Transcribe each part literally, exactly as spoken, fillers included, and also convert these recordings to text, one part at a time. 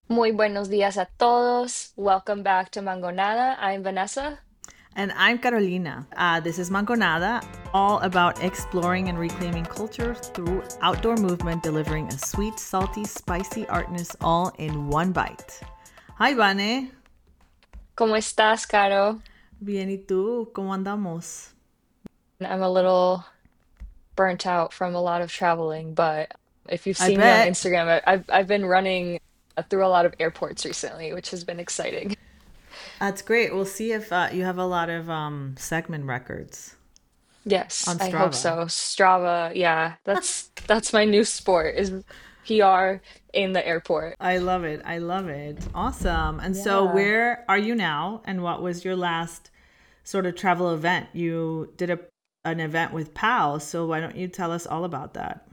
Muy buenos días a todos. Welcome back to Mangonada. I'm Vanessa. And I'm Carolina. Uh, this is Mangonada, all about exploring and reclaiming culture through outdoor movement, delivering a sweet, salty, spicy artness all in one bite. Hi, Vane. ¿Cómo estás, Caro? Bien, ¿y tú? ¿Cómo andamos? I'm a little burnt out from a lot of traveling, but if you've I seen me on bet. Instagram, I- I've I've been running uh, through a lot of airports recently, which has been exciting. That's great. We'll see if uh, you have a lot of um, segment records Yes, on I hope Strava. so. Strava, yeah, that's that's my new sport is P R in the airport. I love it. I love it. Awesome. And so, Yeah. where are you now? And what was your last sort of travel event? You did a an event with PAL, so why don't you tell us all about that?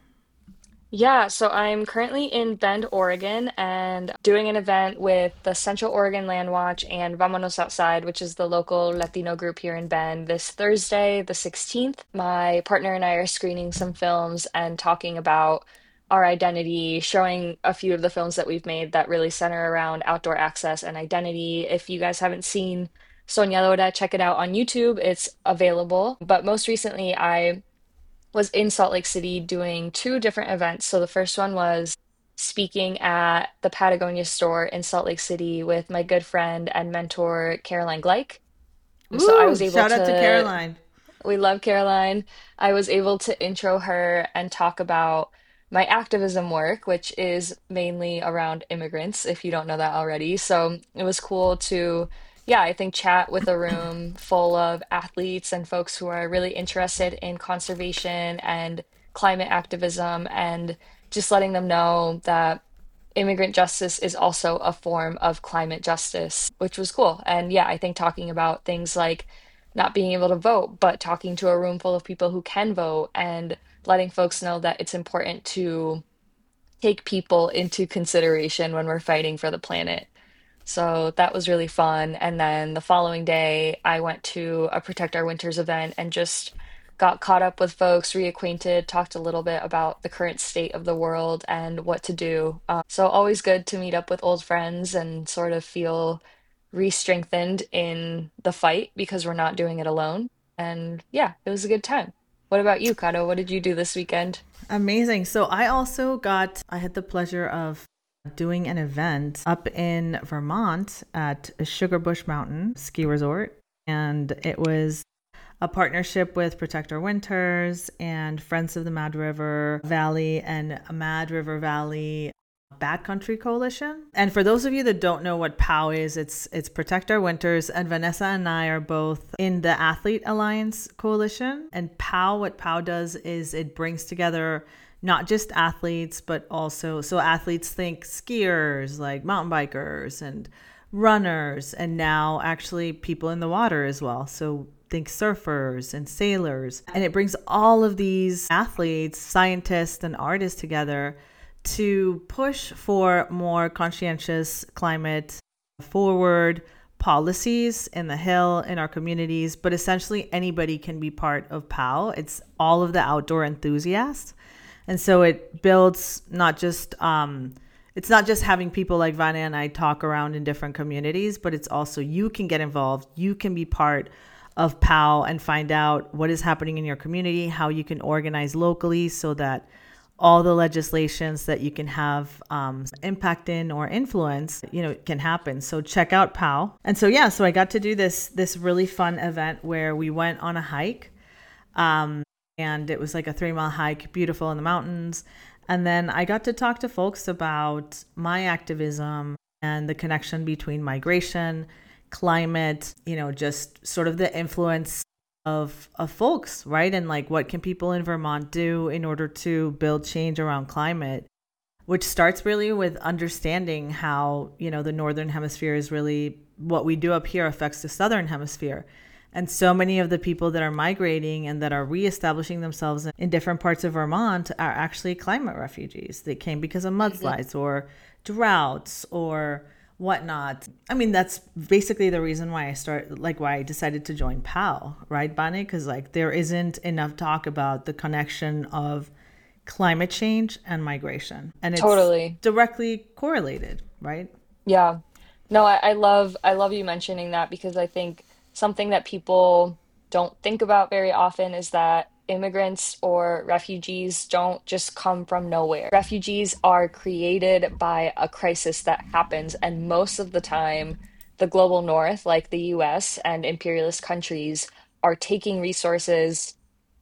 Yeah, so I'm currently in Bend, Oregon, and doing an event with the Central Oregon Land Watch and Vámonos Outside, which is the local Latino group here in Bend, this Thursday, the sixteenth. My partner and I are screening some films and talking about our identity, showing a few of the films that we've made that really center around outdoor access and identity. If you guys haven't seen Soñadora, check it out on YouTube. It's available. But most recently, I was in Salt Lake City doing two different events. So the first one was speaking at the Patagonia store in Salt Lake City with my good friend and mentor, Caroline Gleich. Um, So I was Ooh, able shout out to to, Caroline. we love Caroline. I was able to intro her and talk about my activism work, which is mainly around immigrants, if you don't know that already. So it was cool to, yeah, I think chat with a room full of athletes and folks who are really interested in conservation and climate activism and just letting them know that immigrant justice is also a form of climate justice, which was cool. And yeah, I think talking about things like not being able to vote, but talking to a room full of people who can vote and letting folks know that it's important to take people into consideration when we're fighting for the planet. So that was really fun. And then the following day, I went to a Protect Our Winters event and just got caught up with folks, reacquainted, talked a little bit about the current state of the world and what to do. Um, so always good to meet up with old friends and sort of feel re-strengthened in the fight because we're not doing it alone. And yeah, it was a good time. What about you, Kato? What did you do this weekend? Amazing. So I also got I had the pleasure of doing an event up in Vermont at Sugarbush Mountain Ski Resort, and it was a partnership with Protect Our Winters and Friends of the Mad River Valley and Mad River Valley Backcountry Coalition. And for those of you that don't know what POW is, it's it's Protect Our Winters, and Vanessa and I are both in the Athlete Alliance Coalition. And POW, what POW does is it brings together not just athletes, but also so athletes think skiers, like mountain bikers and runners, and now actually people in the water as well. So think surfers and sailors. And it brings all of these athletes, scientists, and artists together to push for more conscientious climate forward policies in the Hill, in our communities, but essentially anybody can be part of POW. It's all of the outdoor enthusiasts. And so it builds not just, um, it's not just having people like Vanya and I talk around in different communities, but it's also you can get involved. You can be part of POW and find out what is happening in your community, how you can organize locally so that all the legislations that you can have um, impact in or influence, you know, can happen. So check out POW. And so yeah, so I got to do this this really fun event where we went on a hike, um, and it was like a three mile hike, beautiful in the mountains. And then I got to talk to folks about my activism and the connection between migration, climate, you know, just sort of the influence of of folks, right? And like what can people in Vermont do in order to build change around climate, which starts really with understanding how, you know, the northern hemisphere is really what we do up here affects the southern hemisphere. And so many of the people that are migrating and that are reestablishing themselves in different parts of Vermont are actually climate refugees. They came because of Mhm. mudslides or droughts or whatnot. I mean, that's basically the reason why I start, like why I decided to join POW, right, Bonnie? Because like there isn't enough talk about the connection of climate change and migration, and it's Totally. directly correlated, right? Yeah. No, I, I love I love you mentioning that because I think something that people don't think about very often is that immigrants or refugees don't just come from nowhere. Refugees are created by a crisis that happens, and most of the time, the global north, like the U S and imperialist countries, are taking resources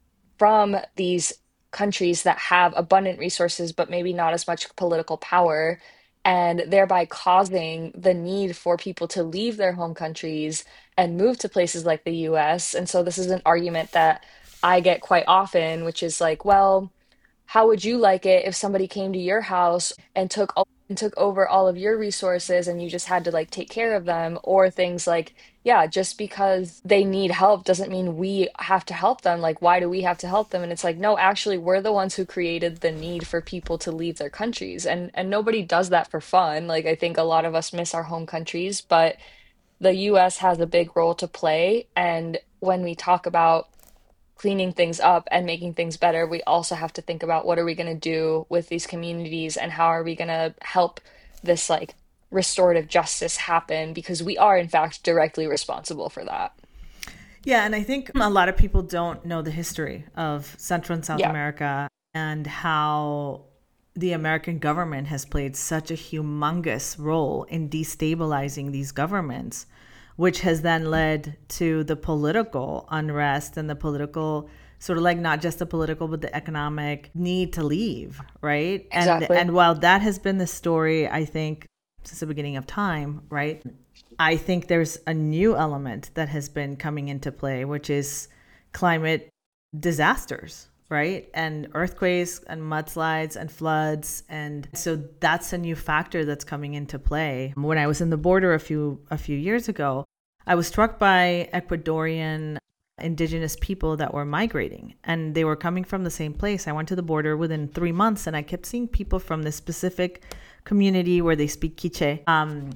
from these countries that have abundant resources, but maybe not as much political power, and thereby causing the need for people to leave their home countries and move to places like the U S. And so, this is an argument that I get quite often, which is like, well, how would you like it if somebody came to your house and took o- and took over all of your resources and you just had to like take care of them? Or things like, yeah, just because they need help doesn't mean we have to help them. Like, why do we have to help them? And it's like, no, actually, we're the ones who created the need for people to leave their countries. And and nobody does that for fun. Like, I think a lot of us miss our home countries, but the U S has a big role to play. And when we talk about cleaning things up and making things better, we also have to think about what are we going to do with these communities and how are we going to help this like restorative justice happen because we are in fact directly responsible for that. Yeah, and I think a lot of people don't know the history of Central and South Yeah. America and how the American government has played such a humongous role in destabilizing these governments, which has then led to the political unrest and the political sort of like not just the political but the economic need to leave, right? And Exactly. and while that has been the story, I think since the beginning of time, right? I think there's a new element that has been coming into play, which is climate disasters, right? And earthquakes and mudslides and floods. And so that's a new factor that's coming into play. When I was in the border a few a few years ago, I was struck by Ecuadorian indigenous people that were migrating and they were coming from the same place. I went to the border within three months and I kept seeing people from this specific community where they speak Quiche. Um,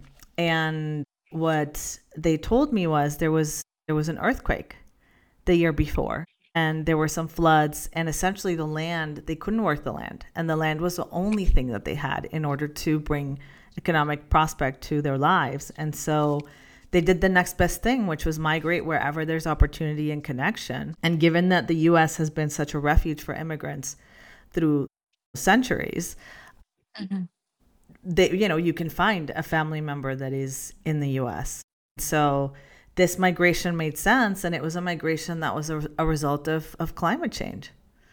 and what they told me was there was there was an earthquake the year before and there were some floods and essentially the land they couldn't work the land and the land was the only thing that they had in order to bring economic prospect to their lives. And so they did the next best thing, which was migrate wherever there's opportunity and connection. And given that the U S has been such a refuge for immigrants through centuries, Mhm. they, you know, you can find a family member that is in the U S. So this migration made sense, and it was a migration that was a, a result of, of climate change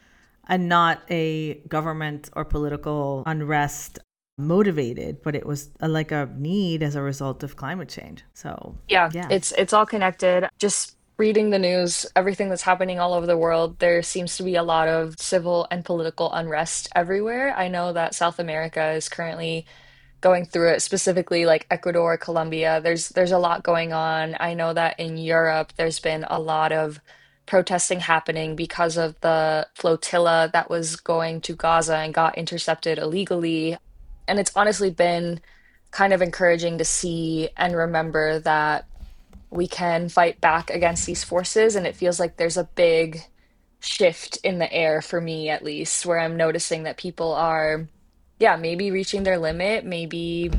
and not a government or political unrest motivated, but it was a, like a need as a result of climate change. So, Yeah, yeah. it's it's all connected. Just reading the news, everything that's happening all over the world, there seems to be a lot of civil and political unrest everywhere. I know that South America is currently going through it, specifically like Ecuador, Colombia. There's there's a lot going on. I know that in Europe there's been a lot of protesting happening because of the flotilla that was going to Gaza and got intercepted illegally. And it's honestly been kind of encouraging to see and remember that we can fight back against these forces. And it feels like there's a big shift in the air for me, at least, where I'm noticing that people are, yeah, maybe reaching their limit, maybe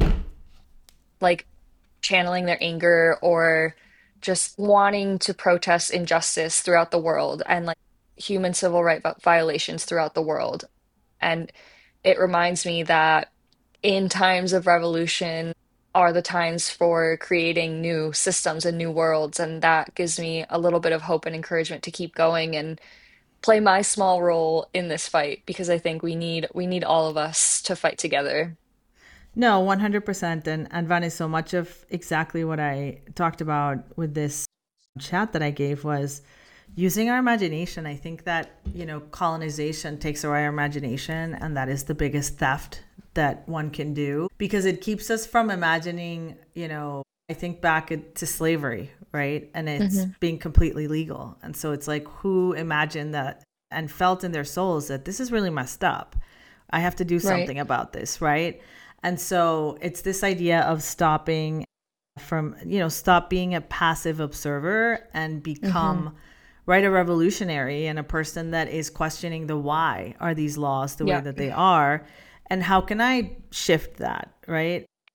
like channeling their anger or just wanting to protest injustice throughout the world and like human civil right vi- violations throughout the world. And it reminds me that in times of revolution are the times for creating new systems and new worlds. And that gives me a little bit of hope and encouragement to keep going and play my small role in this fight because I think we need we need all of us to fight together. No, one hundred percent. And, and Vani, so much of exactly what I talked about with this chat that I gave was using our imagination. I think that, you know, colonization takes away our imagination, and that is the biggest theft that one can do because it keeps us from imagining, you know, I think back to slavery, right? And it's Hmm. being completely legal. And so it's like, who imagined that and felt in their souls that this is really messed up? I have to do Right. something about this, right? And so it's this idea of stopping from, you know, stop being a passive observer and Hmm. become, right, a revolutionary and a person that is questioning the why are these laws the way Yeah. that they are and how can I shift that, right?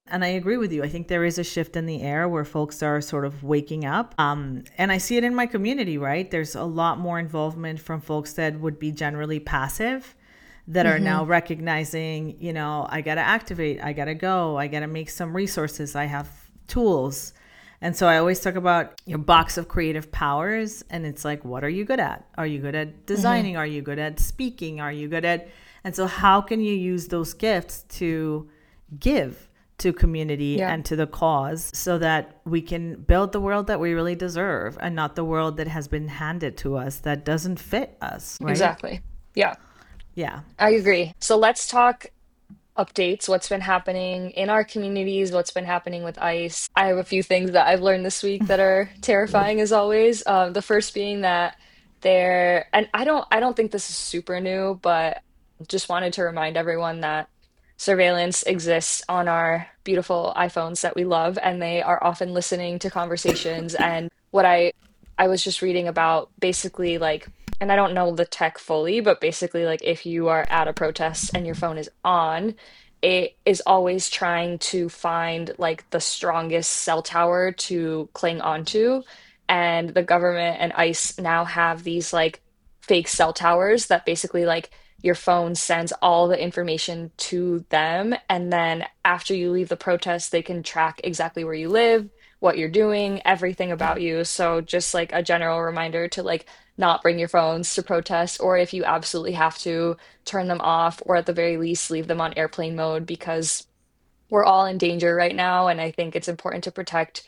And I agree with you. I think there is a shift in the air where folks are sort of waking up. Um, and I see it in my community, right? There's a lot more involvement from folks that would be generally passive that are Hmm. now recognizing, you know, I got to activate, I got to go, I got to make some resources, I have tools. And so I always talk about your box of creative powers. And it's like, what are you good at? Are you good at Hmm. designing? Are you good at speaking? Are you good at. And so, how can you use those gifts to give to community Yeah, and to the cause so that we can build the world that we really deserve and not the world that has been handed to us that doesn't fit us, right? exactly. Yeah, Yeah. I agree. So let's talk updates, what's been happening in our communities, what's been happening with ICE. I have a few things that I've learned this week that are terrifying as always. Um, the first being that they're, and I don't, I don't think this is super new, but just wanted to remind everyone that surveillance exists on our beautiful iPhones that we love, and they are often listening to conversations. And what I, I was just reading about basically like, and I don't know the tech fully, but basically like if you are at a protest and your phone is on, it is always trying to find like the strongest cell tower to cling onto. And the government and ICE now have these like fake cell towers that basically like your phone sends all the information to them. And then after you leave the protest, they can track exactly where you live, what you're doing, everything about you. So just like a general reminder to like not bring your phones to protest, or if you absolutely have to, turn them off, or at the very least, leave them on airplane mode because we're all in danger right now. And I think it's important to protect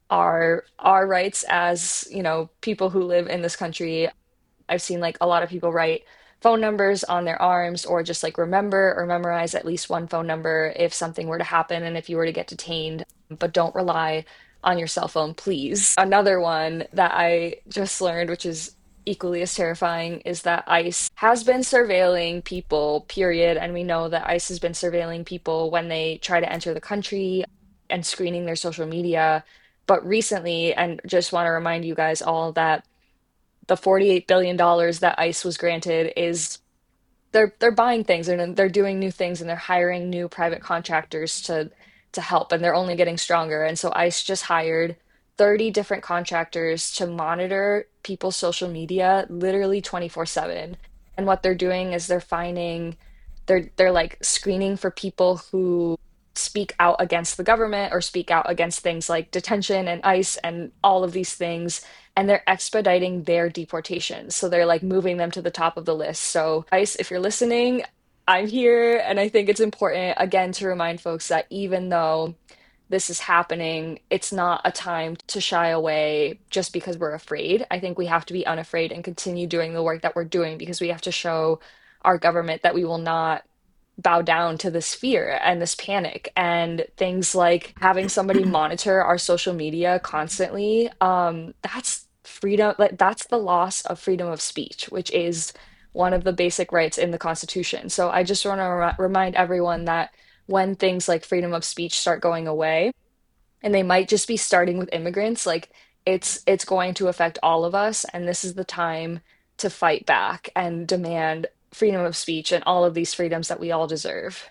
our our rights as, you know, people who live in this country. I've seen like a lot of people write phone numbers on their arms or just like remember or memorize at least one phone number if something were to happen and if you were to get detained, but don't rely on your cell phone, please. Another one that I just learned, which is equally as terrifying, is that ICE has been surveilling people, period. And we know that ICE has been surveilling people when they try to enter the country and screening their social media. But recently, and just want to remind you guys all that the forty-eight billion dollars that ICE was granted is they're they're buying things and they're doing new things and they're hiring new private contractors to to help and they're only getting stronger. And so ICE just hired thirty different contractors to monitor people's social media literally twenty-four seven. And what they're doing is they're finding they're they're like screening for people who speak out against the government or speak out against things like detention and ICE and all of these things, and they're expediting their deportation. So they're like moving them to the top of the list. So, ICE, if you're listening, I'm here. And I think it's important, again, to remind folks that even though this is happening, it's not a time to shy away just because we're afraid. I think we have to be unafraid and continue doing the work that we're doing because we have to show our government that we will not bow down to this fear and this panic and things like having somebody monitor our social media constantly. Um that's freedom, like that's the loss of freedom of speech, which is one of the basic rights in the Constitution. So I just want to re- remind everyone that when things like freedom of speech start going away, and they might just be starting with immigrants, like it's it's going to affect all of us, and this is the time to fight back and demand freedom of speech and all of these freedoms that we all deserve.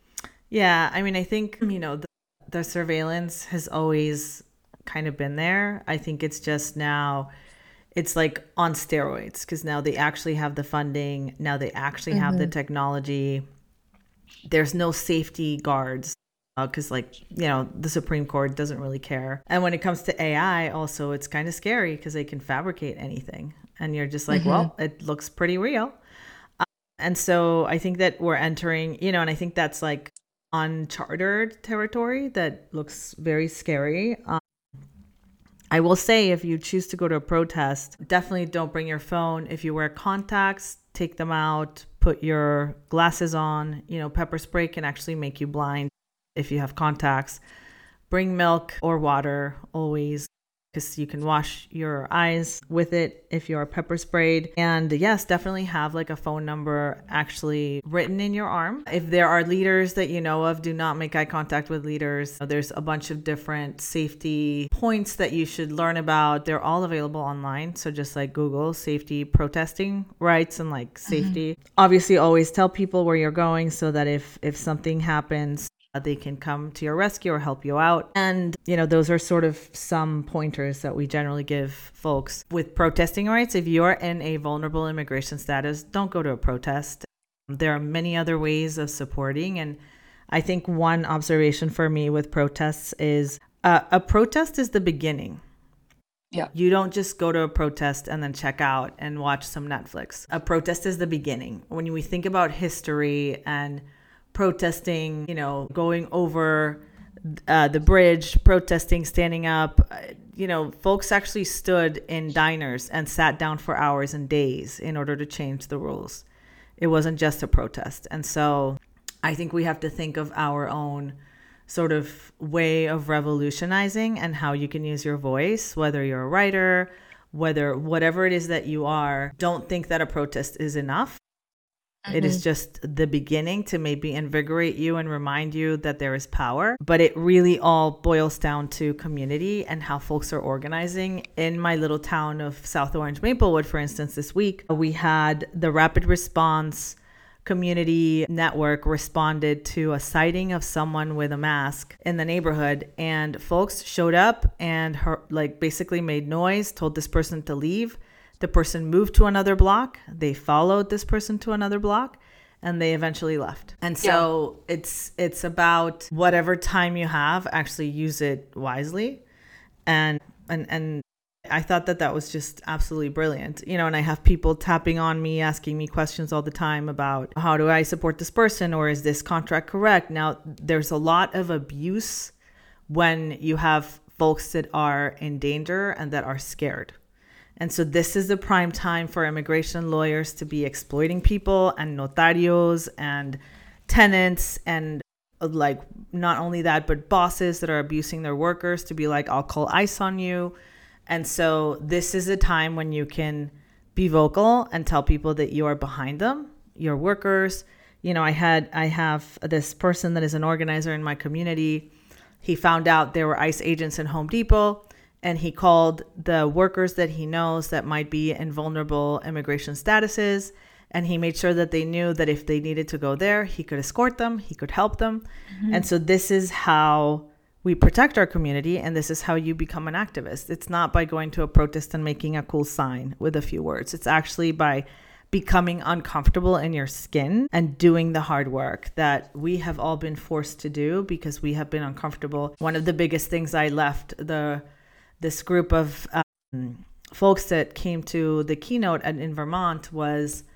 Yeah. I mean, I think, you know, the, the surveillance has always kind of been there. I think it's just now it's like on steroids because now they actually have the funding. Now they actually have the Hmm. technology. There's no safety guards because, like, you know, the Supreme Court doesn't really care. And when it comes to A I, also, it's kind of scary because they can fabricate anything. And you're just like, Hmm. well, it looks pretty real. And so I think that we're entering, you know, and I think that's like uncharted territory that looks very scary. Um, I will say if you choose to go to a protest, definitely don't bring your phone. If you wear contacts, take them out, put your glasses on. You know, pepper spray can actually make you blind if you have contacts. Bring milk or water always because you can wash your eyes with it if you're pepper sprayed. And yes, definitely have like a phone number actually written in your arm. If there are leaders that you know of, do not make eye contact with leaders. There's a bunch of different safety points that you should learn about. They're all available online. So just like Google safety protesting rights and like Hmm. safety. Obviously always tell people where you're going so that if if something happens, They can come to your rescue or help you out. And, you know, those are sort of some pointers that we generally give folks with protesting rights. If you're in a vulnerable immigration status, don't go to a protest. There are many other ways of supporting. And I think one observation for me with protests is uh, a protest is the beginning. Yeah. You don't just go to a protest and then check out and watch some Netflix. A protest is the beginning. When we think about history and protesting, you know, going over uh, the bridge, protesting, standing up, uh, you know, folks actually stood in diners and sat down for hours and days in order to change the rules. It wasn't just a protest. And so I think we have to think of our own sort of way of revolutionizing and how you can use your voice, whether you're a writer, whether whatever it is that you are. Don't think that a protest is enough. Mm-hmm. It is just the beginning to maybe invigorate you and remind you that there is power. But it really all boils down to community and how folks are organizing. In my little town of South Orange, Maplewood, for instance, this week, we had the Rapid Response Community Network responded to a sighting of someone with a mask in the neighborhood, and folks showed up and her, like basically made noise, told this person to leave. The person moved to another block. They followed this person to another block, and they eventually left. And so yeah. it's it's about whatever time you have, actually use it wisely. And and and I thought that that was just absolutely brilliant. You know, and I have people tapping on me, asking me questions all the time about how do I support this person, or is this contract correct? Now, there's a lot of abuse when you have folks that are in danger and that are scared. And so this is the prime time for immigration lawyers to be exploiting people, and notarios and tenants, and like not only that, but bosses that are abusing their workers to be like, I'll call ICE on you. And so this is a time when you can be vocal and tell people that you are behind them, your workers. You know, I had, I have this person that is an organizer in my community. He found out there were ICE agents in Home Depot, and he called the workers that he knows that might be in vulnerable immigration statuses. And he made sure that they knew that if they needed to go there, he could escort them, he could help them. Mm-hmm. And so this is how we protect our community, and this is how you become an activist. It's not by going to a protest and making a cool sign with a few words. It's actually by becoming uncomfortable in your skin and doing the hard work that we have all been forced to do because we have been uncomfortable. One of the biggest things I left the this group of um, folks that came to the keynote at, in Vermont was,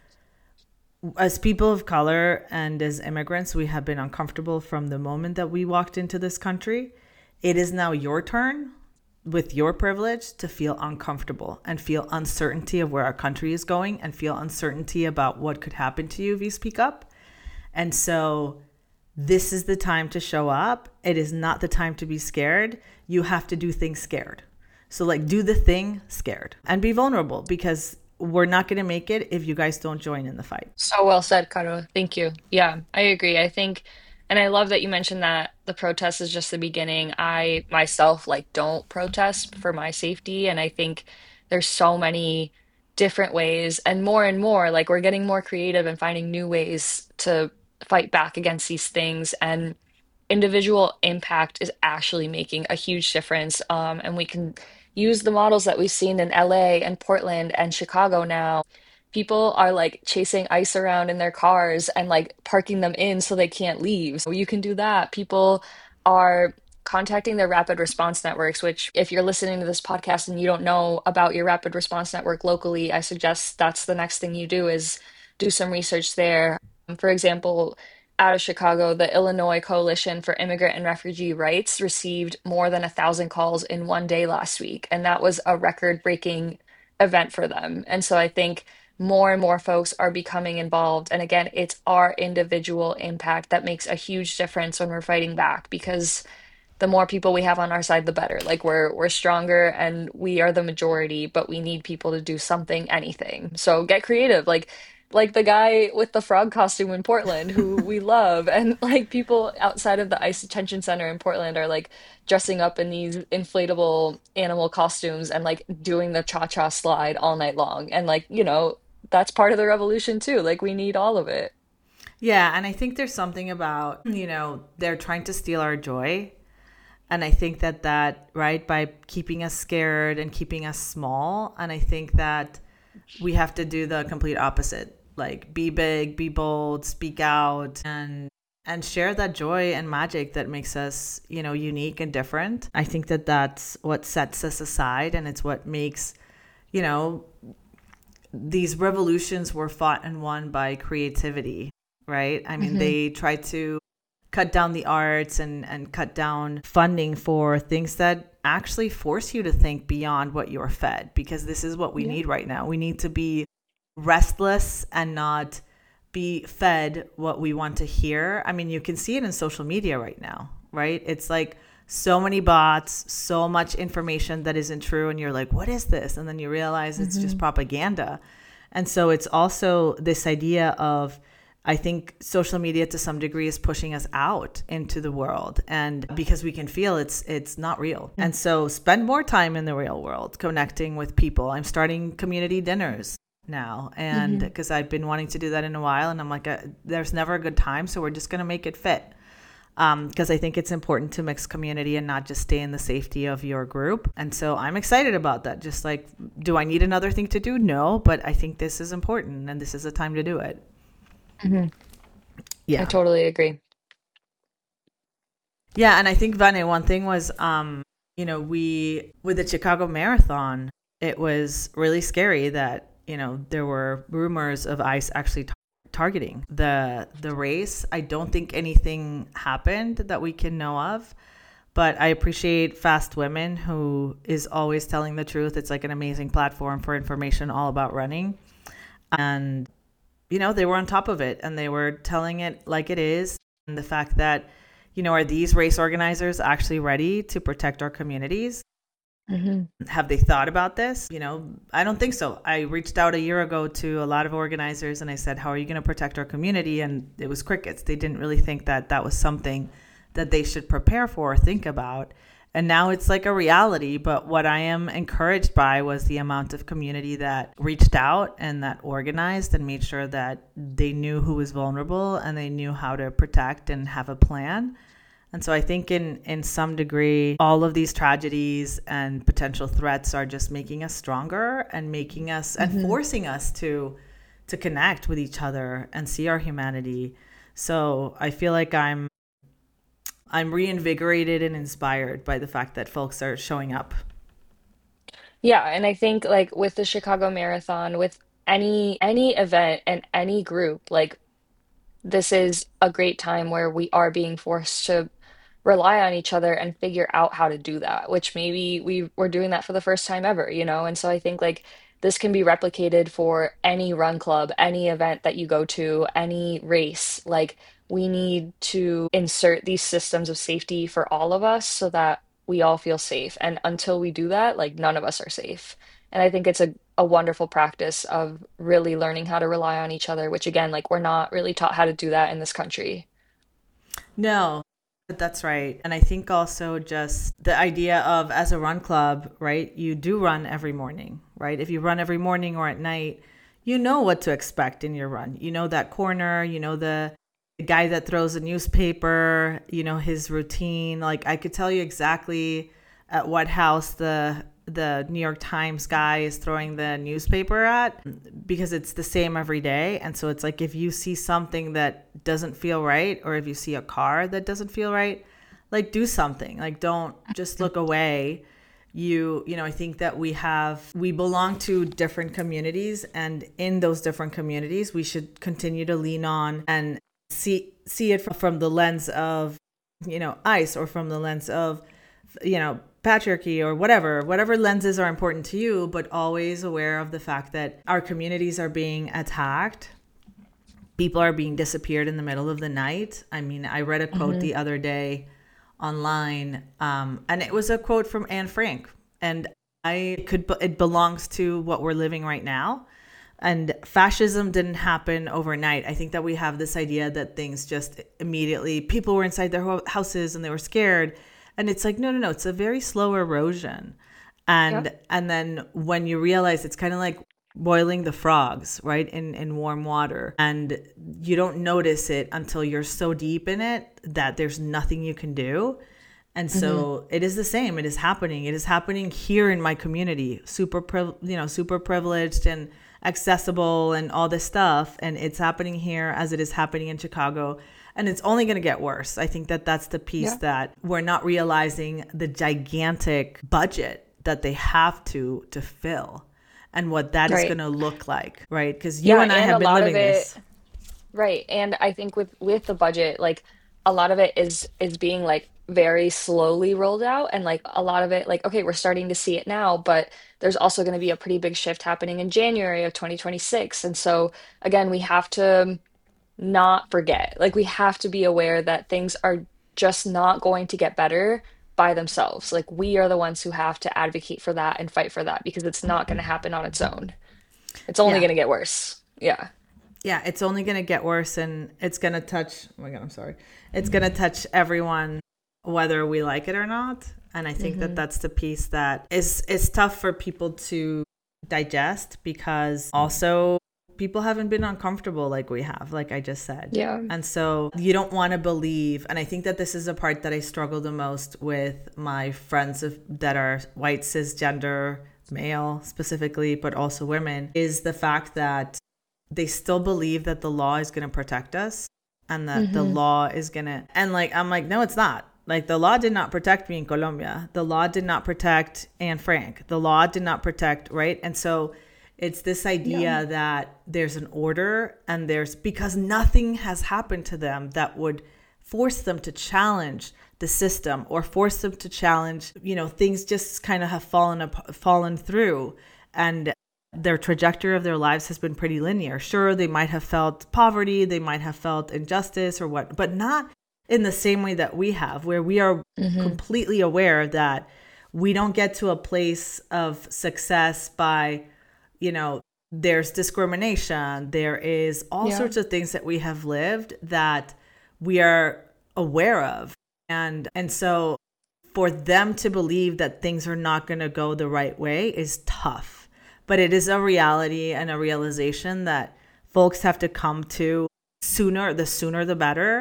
as people of color and as immigrants, we have been uncomfortable from the moment that we walked into this country. It is now your turn, with your privilege, to feel uncomfortable and feel uncertainty of where our country is going and feel uncertainty about what could happen to you if you speak up. And so this is the time to show up. It is not the time to be scared. You have to do things scared. So like do the thing scared and be vulnerable, because we're not going to make it if you guys don't join in the fight. So well said, Caro. Thank you. Yeah, I agree. I think, and I love that you mentioned that the protest is just the beginning. I myself like don't protest for my safety, and I think there's so many different ways, and more and more, like we're getting more creative and finding new ways to fight back against these things, and individual impact is actually making a huge difference. Um, and we can use the models that we've seen in L A and Portland and Chicago now. People are like chasing ICE around in their cars and like parking them in so they can't leave. So you can do that. People are contacting their rapid response networks, which if you're listening to this podcast and you don't know about your rapid response network locally, I suggest that's the next thing you do is do some research there. For example, out of Chicago, the Illinois Coalition for Immigrant and Refugee Rights received more than a thousand calls in one day last week. And that was a record-breaking event for them. And so I think more and more folks are becoming involved. And again, it's our individual impact that makes a huge difference when we're fighting back, because the more people we have on our side, the better. Like we're we're stronger and we are the majority, but we need people to do something, anything. So get creative. Like like the guy with the frog costume in Portland who we love, and like people outside of the ICE detention center in Portland are like dressing up in these inflatable animal costumes and like doing the cha-cha slide all night long. And like, you know, that's part of the revolution too. Like we need all of it. Yeah, and I think there's something about, you know, they're trying to steal our joy. And I think that that, right, by keeping us scared and keeping us small, and I think that we have to do the complete opposite. Like be big, be bold, speak out, and and share that joy and magic that makes us, you know, unique and different. I think that that's what sets us aside, and it's what makes, you know, these revolutions were fought and won by creativity, right? I mean, Hmm. they tried to cut down the arts and, and cut down funding for things that actually force you to think beyond what you're fed, because this is what we Yeah. need right now. We need to be restless and not be fed what we want to hear. I mean, you can see it in social media right now, right? It's like so many bots, so much information that isn't true. And you're like, what is this? And then you realize it's just Hmm. propaganda. And so it's also this idea of, I think social media to some degree is pushing us out into the world, and because we can feel it's it's not real. And so spend more time in the real world connecting with people. I'm starting community dinners now, and Hmm. because I've been wanting to do that in a while, and I'm like, uh, there's never a good time, so we're just going to make it fit. Because um, I think it's important to mix community and not just stay in the safety of your group. And so I'm excited about that. Just like, do I need another thing to do? No, but I think this is important and this is a time to do it. Hmm. I Yeah. totally agree. Yeah, and I think Vane, one thing was, um, you know, we with the Chicago Marathon, it was really scary that you know there were rumors of ICE actually tar- targeting the the race. I don't think anything happened that we can know of, but I appreciate Fast Women, who is always telling the truth. It's like an amazing platform for information all about running, and you know, they were on top of it and they were telling it like it is. And the fact that, you know, are these race organizers actually ready to protect our communities? Hmm. Have they thought about this? You know, I don't think so. I reached out a year ago to a lot of organizers and I said, how are you going to protect our community? And it was crickets. They didn't really think that that was something that they should prepare for or think about. And now it's like a reality. But what I am encouraged by was the amount of community that reached out and that organized and made sure that they knew who was vulnerable and they knew how to protect and have a plan. And so I think in in some degree, all of these tragedies and potential threats are just making us stronger and making us and Hmm. forcing us to to connect with each other and see our humanity. So I feel like I'm I'm reinvigorated and inspired by the fact that folks are showing up. Yeah, and I think like with the Chicago Marathon, with any any event and any group, like this is a great time where we are being forced to rely on each other and figure out how to do that, which maybe we were doing that for the first time ever, you know? And so I think like this can be replicated for any run club, any event that you go to, any race. Like we need to insert these systems of safety for all of us so that we all feel safe. And until we do that, like none of us are safe. And I think it's a a wonderful practice of really learning how to rely on each other, which again, like we're not really taught how to do that in this country. No, that's right. And I think also just the idea of as a run club, right? You do run every morning, right? If you run every morning or at night, you know what to expect in your run. You know that corner, you know the the guy that throws a newspaper, you know his routine. Like I could tell you exactly at what house the the New York Times guy is throwing the newspaper at because it's the same every day. And so it's like if you see something that doesn't feel right or if you see a car that doesn't feel right, like do something. Like don't just look away. You you know, I think that we have we belong to different communities, and in those different communities we should continue to lean on and see see it from the lens of, you know, ICE, or from the lens of, you know, patriarchy, or whatever whatever lenses are important to you, but always aware of the fact that our communities are being attacked. People are being disappeared in the middle of the night. I mean, I read a quote Hmm. the other day online, um, and it was a quote from Anne Frank, and I could it belongs to what we're living right now. And fascism didn't happen overnight. I think that we have this idea that things just immediately, people were inside their houses and they were scared. And it's like, no, no, no, it's a very slow erosion. Yep. And and then when you realize, it's kind of like boiling the frogs, right, in, in warm water. And you don't notice it until you're so deep in it that there's nothing you can do. And so Mm-hmm. it is the same. It is happening. It is happening here in my community, super, priv- you know, super privileged and accessible and all this stuff. And it's happening here as it is happening in Chicago. And it's only going to get worse. I think that that's the piece Yeah. that we're not realizing, the gigantic budget that they have to to fill and what that is going Right. to look like, right? Because you Yeah, and I and a have been lot of living it, this. right. And I think with with the budget, like a lot of it is is being like very slowly rolled out, and like a lot of it like okay, we're starting to see it now, but there's also going to be a pretty big shift happening in January of twenty twenty-six. And so again, we have to not forget. Like we have to be aware that things are just not going to get better by themselves. Like we are the ones who have to advocate for that and fight for that because it's not going to happen on its own. It's only Yeah. going to get worse. Yeah. Yeah, it's only going to get worse, and it's going to touch, oh my God, I'm sorry. It's going to touch everyone, whether we like it or not. And I think that Hmm. that's the piece that is, is tough for people to digest, because also people haven't been uncomfortable like we have, like I just said. Yeah. And so you don't want to believe. And I think that this is a part that I struggle the most with my friends of, that are white, cisgender, male specifically, but also women, is the fact that they still believe that the law is going to protect us, and that the Hmm. law is going to, and like, I'm like, no, it's not. Like, the law did not protect me in Colombia. The law did not protect Anne Frank. The law did not protect, right? And so it's this Yeah. idea that there's an order, and there's, because nothing has happened to them that would force them to challenge the system, or force them to challenge, you know, things just kind of have fallen up, fallen through. And their trajectory of their lives has been pretty linear. Sure, they might have felt poverty, they might have felt injustice or what, but not in the same way that we have, where we are Hmm. completely aware that we don't get to a place of success by, you know, there's discrimination, there is all Yeah. sorts of things that we have lived that we are aware of. And and so for them to believe that things are not going to go the right way is tough. But it is a reality and a realization that folks have to come to sooner, the sooner the better.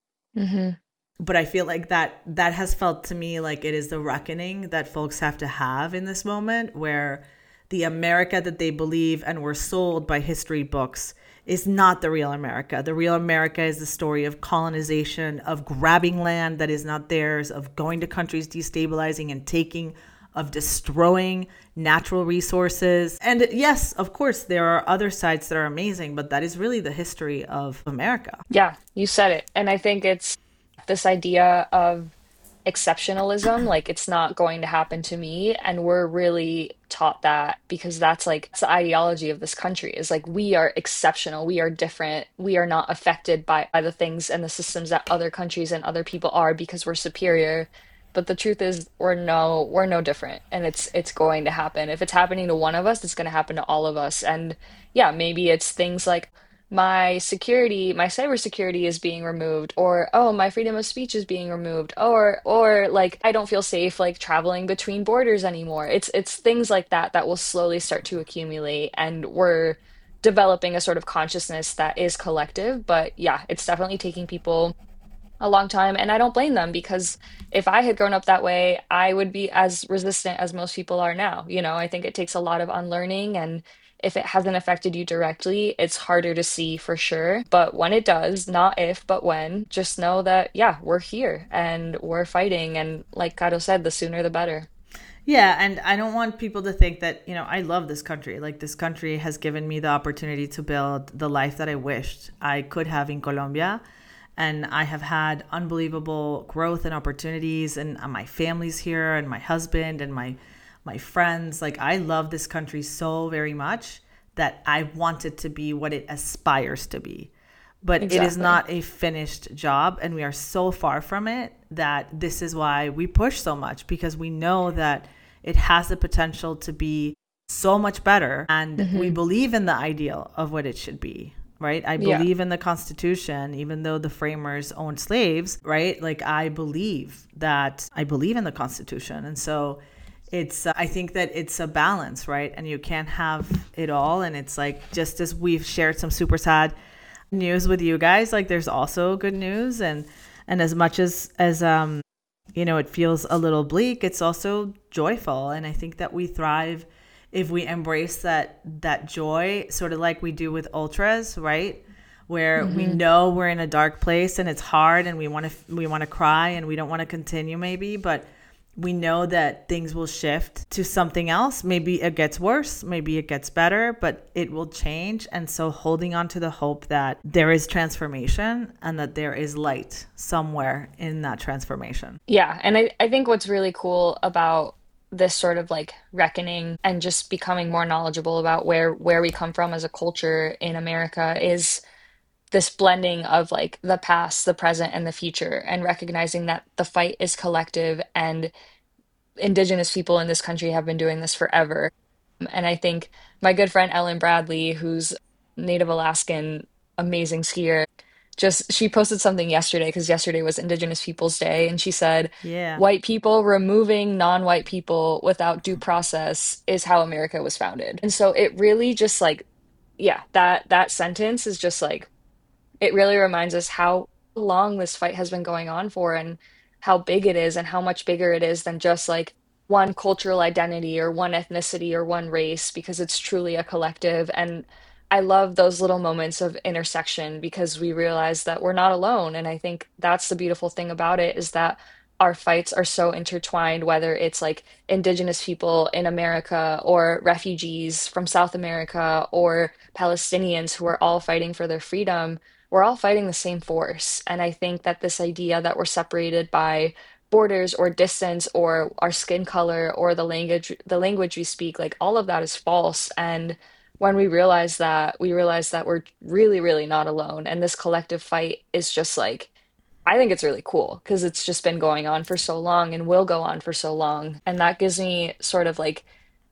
Hmm. But I feel like that that has felt to me like it is the reckoning that folks have to have in this moment, where the America that they believe and were sold by history books is not the real America. The real America is the story of colonization, of grabbing land that is not theirs, of going to countries, destabilizing and taking, of destroying natural resources. And yes, of course, there are other sides that are amazing, but that is really the history of America. Yeah. You said it. And I think it's this idea of exceptionalism, like it's not going to happen to me. And we're really taught that because that's like it's the ideology of this country is like we are exceptional, we are different, we are not affected by, by the things and the systems that other countries and other people are because we're superior. But the truth is we're no we're no different, and it's it's going to happen. If it's happening to one of us, it's going to happen to all of us. And yeah, maybe it's things like my security, my cybersecurity is being removed, or oh, my freedom of speech is being removed, or or like I don't feel safe like traveling between borders anymore. It's it's things like that that will slowly start to accumulate, and we're developing a sort of consciousness that is collective. But yeah, it's definitely taking people a long time, and I don't blame them because if I had grown up that way, I would be as resistant as most people are now. You know, I think it takes a lot of unlearning, and if it hasn't affected you directly, it's harder to see for sure. But when it does, not if, but when, just know that, yeah, we're here and we're fighting. And like Caro said, the sooner the better. Yeah, and I don't want people to think that, you know, I love this country. Like, this country has given me the opportunity to build the life that I wished I could have in Colombia. And I have had unbelievable growth and opportunities, and uh, my family's here, and my husband and my my friends. Like, I love this country so very much that I want it to be what it aspires to be. But it is Exactly. not a finished job, and we are so far from it that this is why we push so much, because we know that it has the potential to be so much better, and we Hmm. believe in the ideal of what it should be, right? I Yeah. believe in the Constitution, even though the framers owned slaves, right? Like, I believe that I believe in the Constitution. And so it's uh, I think that it's a balance, right? And you can't have it all. And it's like, just as we've shared some super sad news with you guys, like there's also good news. and and as much as as um you know, it feels a little bleak, it's also joyful. And I think that we thrive if we embrace that that joy, sort of like we do with ultras, right? Where we Hmm. know we're in a dark place and it's hard and we want to we want to cry and we don't want to continue maybe, but we know that things will shift to something else. Maybe it gets worse, maybe it gets better, but it will change. And so holding on to the hope that there is transformation and that there is light somewhere in that transformation. Yeah, and I, I think what's really cool about this sort of like reckoning and just becoming more knowledgeable about where where we come from as a culture in America is this blending of like the past, the present, and the future, and recognizing that the fight is collective and Indigenous people in this country have been doing this forever. And I think my good friend Ellen Bradley, who's Native Alaskan, amazing skier, just she posted something yesterday because yesterday was Indigenous Peoples Day, and she said, Yeah. "White people removing non-white people without due process is how America was founded." And so it really just like, yeah, that that sentence is just like it really reminds us how long this fight has been going on for and how big it is and how much bigger it is than just like one cultural identity or one ethnicity or one race because it's truly a collective. And I love those little moments of intersection because we realize that we're not alone. And I think that's the beautiful thing about it is that our fights are so intertwined, whether it's like Indigenous people in America or refugees from South America or Palestinians who are all fighting for their freedom. We're all fighting the same force. And I think that this idea that we're separated by borders or distance or our skin color or the language the language we speak, like all of that is false. And when we realize that, we realize that we're really, really not alone. And this collective fight is just like, I think it's really cool because it's just been going on for so long and will go on for so long. And that gives me sort of like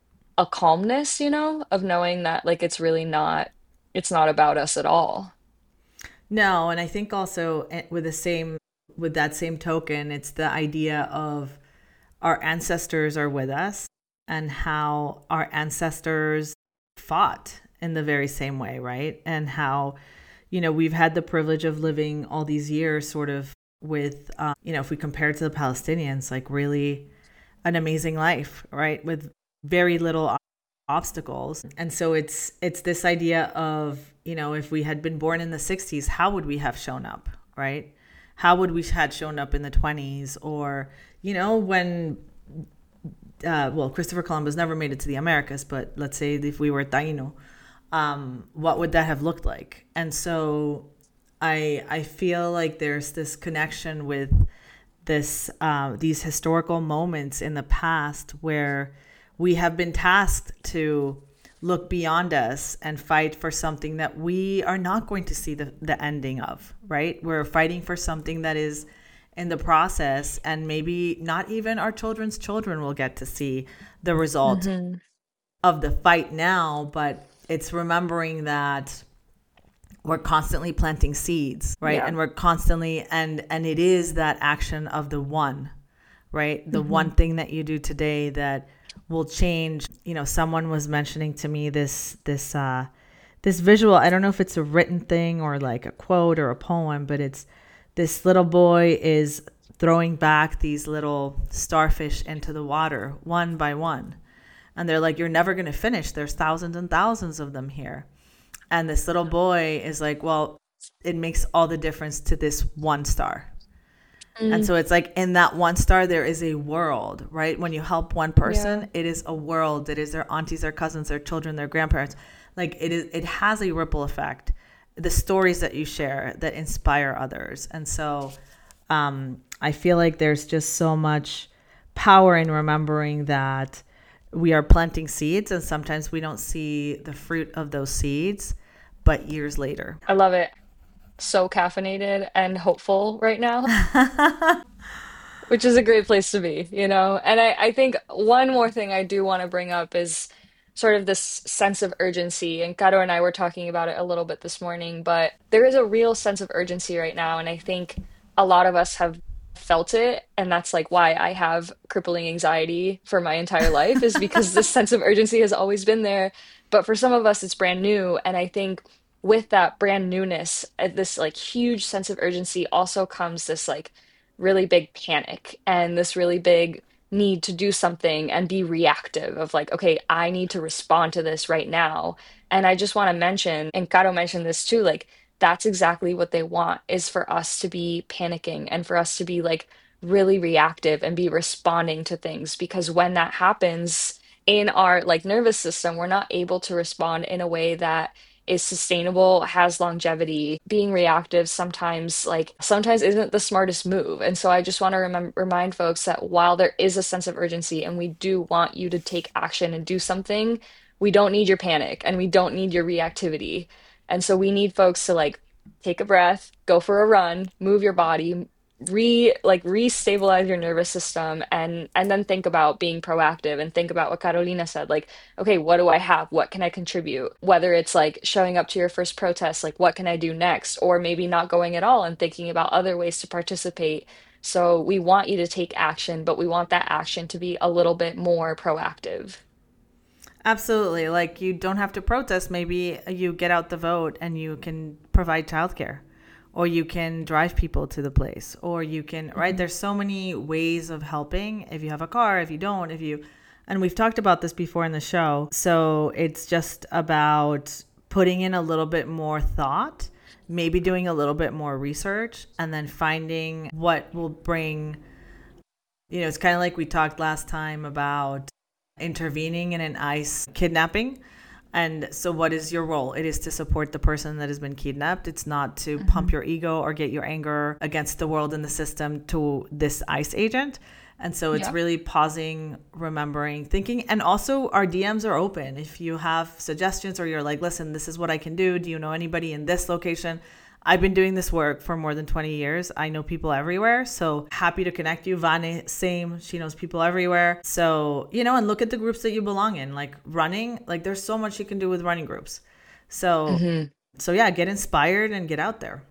a calmness, you know, of knowing that like it's really not, it's not about us at all. No, and I think also eh, with the same with that same token, it's the idea of our ancestors are with us and how our ancestors fought in the very same way, right? And how, you know, we've had the privilege of living all these years sort of with, um, you know, if we compare it to the Palestinians, like really an amazing life, right? With very little obstacles. And so it's it's this idea of, you know, if we had been born in the sixties, how would we have shown up, right? How would we had shown up in the twenties, or, you know, when uh, well, Christopher Columbus never made it to the Americas, but let's say if we were Taino, um, what would that have looked like? And so I I feel like there's this connection with this uh, these historical moments in the past where we have been tasked to look beyond us and fight for something that we are not going to see the, the ending of, right? We're fighting for something that is in the process, and maybe not even our children's children will get to see the result Hmm. of the fight now, but it's remembering that we're constantly planting seeds, right? Yeah. And we're constantly, and and it is that action of the one, right? The Hmm. one thing that you do today that will change. You know, someone was mentioning to me this this uh this visual. I don't know if it's a written thing or like a quote or a poem, but it's this little boy is throwing back these little starfish into the water one by one. And they're like, you're never going to finish. There's thousands and thousands of them here. And this little boy is like, well, it makes all the difference to this one star. And Mm, so it's like in that one star, there is a world, right? When you help one yeah. person, it is a world. It is their aunties, their cousins, their children, their grandparents. Like it is, it has a ripple effect. The stories that you share that inspire others. And so um, I feel like there's just so much power in remembering that we are planting seeds, and sometimes we don't see the fruit of those seeds, but years later. I love it. So caffeinated and hopeful right now, which is a great place to be, you know? And I, I think one more thing I do want to bring up is sort of this sense of urgency. And Caro and I were talking about it a little bit this morning, but there is a real sense of urgency right now. And I think a lot of us have felt it, and that's like why I have crippling anxiety for my entire life, is because this sense of urgency has always been there. But for some of us, it's brand new. And I think with that brand newness, uh, this like huge sense of urgency also comes this like really big panic and this really big need to do something and be reactive of like, okay, I need to respond to this right now. And I just want to mention, and Caro mentioned this too, like that's exactly what they want, is for us to be panicking and for us to be like really reactive and be responding to things, because when that happens in our like nervous system, we're not able to respond in a way that is sustainable, has longevity. Being reactive sometimes like sometimes isn't the smartest move. And so I just want to remem remind folks that while there is a sense of urgency and we do want you to take action and do something, we don't need your panic and we don't need your reactivity. And so we need folks to like take a breath, go for a run, move your body, re like re-stabilize your nervous system, and and then think about being proactive and think about what Carolina said, like, okay, what do I have? What can I contribute? Whether it's like showing up to your first protest, like what can I do next? Or maybe not going at all and thinking about other ways to participate. So we want you to take action, but we want that action to be a little bit more proactive. Absolutely. Like you don't have to protest. Maybe you get out the vote and you can provide childcare, or you can drive people to the place, or you can, right? Mhm. There's so many ways of helping. If you have a car, if you don't, if you, and we've talked about this before in the show. So it's just about putting in a little bit more thought, maybe doing a little bit more research, and then finding what will bring, you know, it's kind of like we talked last time about intervening in an ICE kidnapping. And so, what is your role? It is to support the person that has been kidnapped. It's not to pump Mhm. your ego or get your anger against the world and the system to this ICE agent. And so, it's Yeah. really pausing, remembering, thinking. And also, our D Ms are open. If you have suggestions or you're like, listen, this is what I can do. Do you know anybody in this location? I've been doing this work for more than twenty years. I know people everywhere. So happy to connect you. Vane, same. She knows people everywhere. So, you know, and look at the groups that you belong in. Like running, like there's so much you can do with running groups. So, Mhm. so yeah, get inspired and get out there.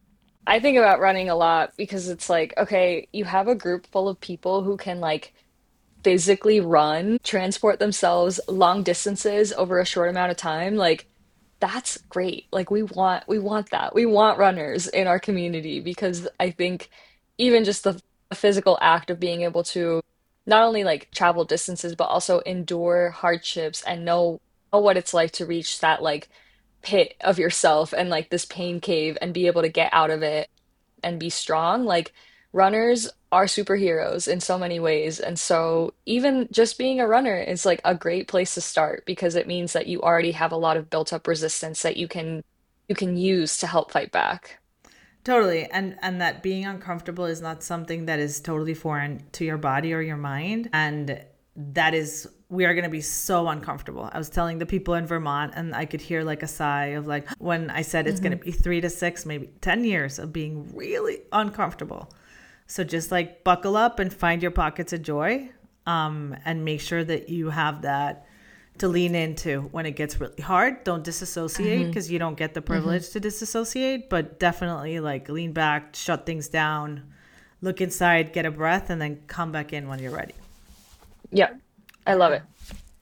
I think about running a lot because it's like, okay, you have a group full of people who can like physically run, transport themselves long distances over a short amount of time. Like that's great. Like we want we want that. We want runners in our community because I think even just the physical act of being able to not only like travel distances but also endure hardships and know know what it's like to reach that like pit of yourself and like this pain cave and be able to get out of it and be strong. Like runners are superheroes in so many ways. And so even just being a runner is like a great place to start because it means that you already have a lot of built up resistance that you can you can use to help fight back. Totally. And and that being uncomfortable is not something that is totally foreign to your body or your mind. And that is we are going to be so uncomfortable. I was telling the people in Vermont and I could hear like a sigh of like when I said it's going Hmm. to be three to six, maybe ten years of being really uncomfortable. So just like buckle up and find your pockets of joy, um, and make sure that you have that to lean into when it gets really hard. Don't disassociate Hmm. because you don't get the Hmm. privilege to disassociate, but definitely like lean back, shut things down, look inside, get a breath, and then come back in when you're ready. Yeah, I love Yeah. it.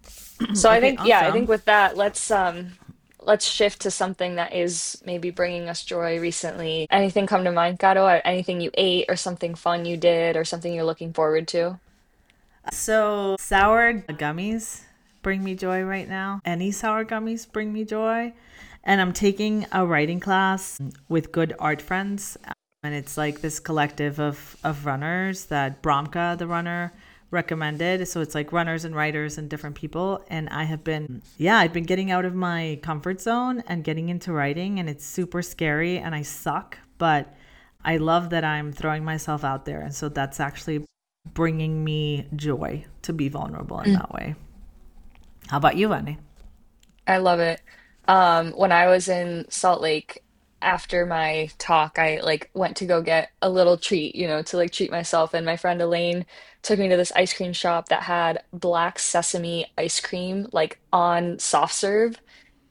So I Okay, think, yeah, I think awesome. with that, let's um let's shift to something that is maybe bringing us joy recently. Anything come to mind, Caro? Or anything you ate or something fun you did or something you're looking forward to? So, sour gummies bring me joy right now. Any sour gummies bring me joy. And I'm taking a writing class with good art friends. And it's like this collective of, of runners that Bromka, the runner, recommended. So it's like runners and writers and different people. And I have been, yeah, I've been getting out of my comfort zone and getting into writing. And it's super scary and I suck. But I love that I'm throwing myself out there. And so that's actually bringing me joy to be vulnerable in that way. How about you, Annie? I love it. Um, when I was in Salt Lake after my talk, I like went to go get a little treat, you know, to like treat myself. And my friend Elaine took me to this ice cream shop that had black sesame ice cream like on soft serve.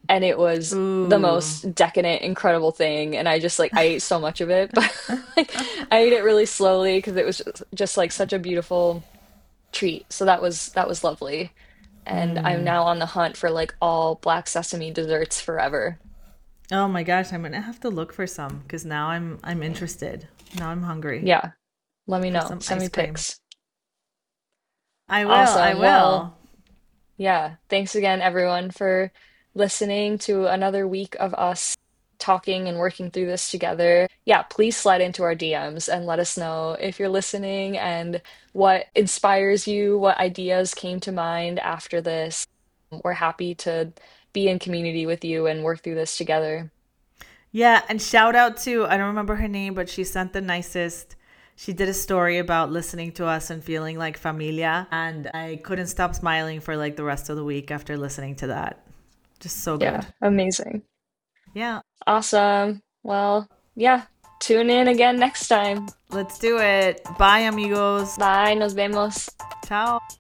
and it was the Ooh. most decadent, incredible thing. And I just like I ate so much of it, but like I ate it really slowly because it was just, just like such a beautiful treat. So that was that was lovely. And I'm Mm. now on the hunt for like all black sesame desserts forever. Oh my gosh, I'm gonna have to look for some because now I'm I'm interested. Now I'm hungry Yeah, let me for know. some Send ice me cream. pics. I will, I Awesome. Well, will. yeah, thanks again, everyone, for listening to another week of us talking and working through this together. Yeah, please slide into our D Ms and let us know if you're listening and what inspires you, what ideas came to mind after this. We're happy to be in community with you and work through this together. Yeah, and shout out to, I don't remember her name, but she sent the nicest. She did a story about listening to us and feeling like familia. And I couldn't stop smiling for like the rest of the week after listening to that. Just so good. Yeah, amazing. Yeah, Awesome. Well, yeah, tune in again next time. let's do it. Bye, amigos. Bye, nos vemos. Ciao.